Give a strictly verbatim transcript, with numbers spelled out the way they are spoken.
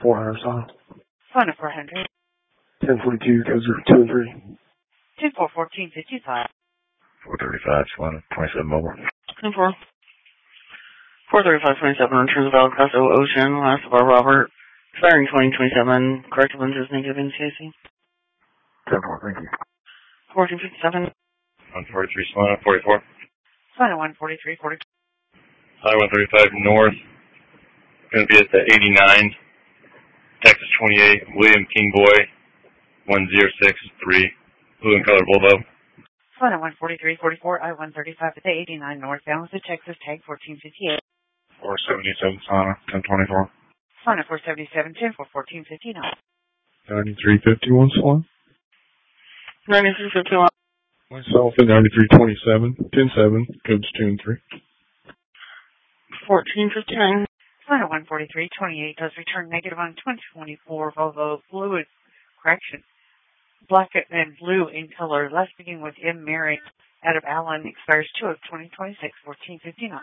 four hundred Sana. Sana four hundred. ten forty-two, goes through two and three. ten four, fourteen fifty-five. four thirty-five, Solana, twenty-seven mobile. ten four. four thirty-five, twenty-seven, returns of El Paso Ocean, last of our Robert. Expiring twenty twenty-seven, correct lenses, negative N C A C. ten four, thank you. fourteen fifty-seven. one forty-three, Solana, forty-four. Solana one forty-three, forty. High one thirty-five north. Going to be at the eighty-nine. Texas twenty-eight, William King Boy, one zero six three. Blue and color Volvo. Solana one forty-three, forty-four, I one thirty-five at the eighty-nine northbound with the Texas tag fourteen fifty-eight. four seventy-seven, Solana, ten twenty-four. Solana four seventy-seven, ten for fourteen fifty-nine. ninety-three fifty-one, Solana. ninety-three fifty-one. Myself at ninety-three twenty-seven, ten seven, codes two and three. fourteen fifty-nine. Solana one forty-three, twenty-eight does return negative on twenty twenty-four Volvo fluid correction. Black and blue in color. Last speaking with M. Mary out of Allen expires two of twenty twenty-six, fourteen fifty-nine.